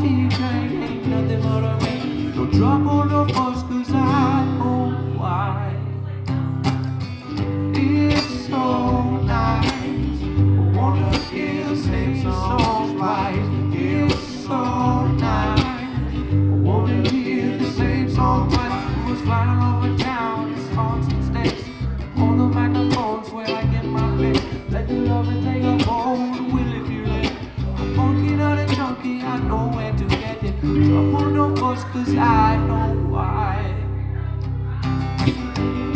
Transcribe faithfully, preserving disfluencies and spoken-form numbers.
D J ain't nothing but a rain. Don't trouble no fuss, cause I know why. It's so nice, I wanna hear the same song twice. It's so nice, I wanna hear the same song twice. It was flying all over town, it's haunting states. On the microphones where I get my fix. Let the love and take a hold, will if you let. I'm funky, not a junkie, I know where to get it. Trouble no fuss, cause I know why.